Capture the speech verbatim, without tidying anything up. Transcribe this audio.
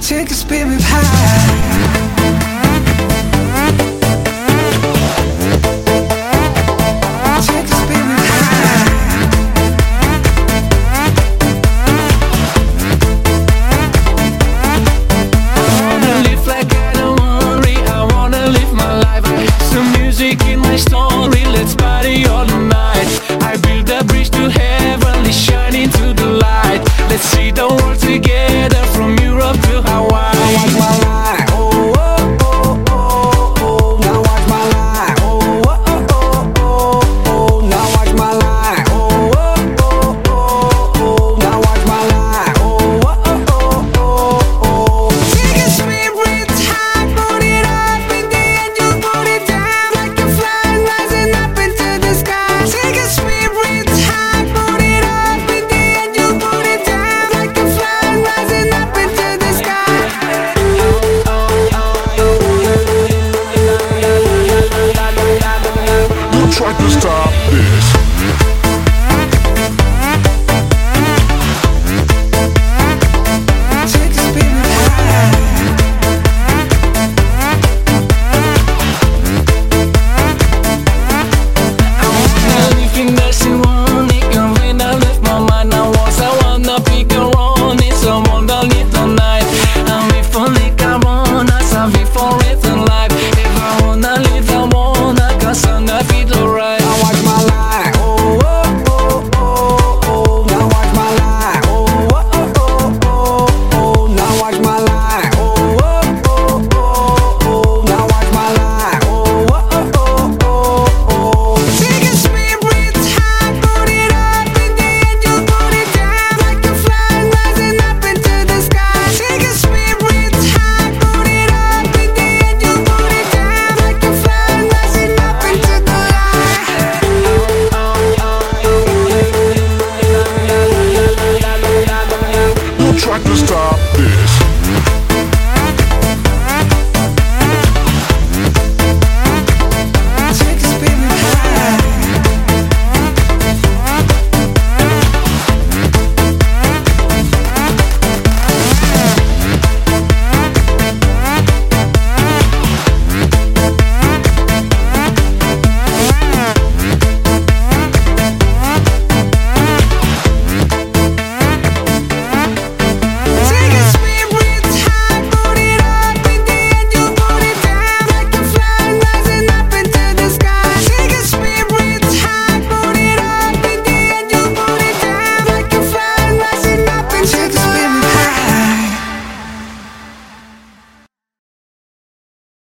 Take a spirit high. Take a spirit high. I wanna live like I don't worry. I wanna live my life. Some music in my story. Let's party all night. I build a bridge to heaven, it's shining to the light. Let's see the world together from Europe to Hawaii. Now watch my life. Oh, oh, oh, oh, oh. Now watch my life. Oh, oh, oh, oh, oh. Now watch my life. Oh, oh, oh, oh, oh. Now watch my life. Oh, oh, oh, oh, oh. Take a spirit high, put it up in the angels, put it down like a fly rising up into the sky. Take a spirit high, put it up in the angels, put it down like a fly rising up into the sky. Don't try to stop this. Take a spirit high. Anything that you want, it can when I left my mind. I was I wanna pick around it, someone don't need the night. I'm before lick around us, I'm before it's in life. If I wanna live, I wanna, cause I'm not feel alright. Now watch my life. Oh, oh, oh, oh, oh. Now watch my life. Oh, oh, oh, oh, oh. Now watch my life. Oh, oh, oh, oh, oh. Now watch my life. Oh, oh, oh, oh, oh. Take a spirit high, put it up in the angels, put it down like a fly rising up into the sky. Take a spirit high, put it up in the angels, put it down like a fly rising up into the light. Don't try to stop this.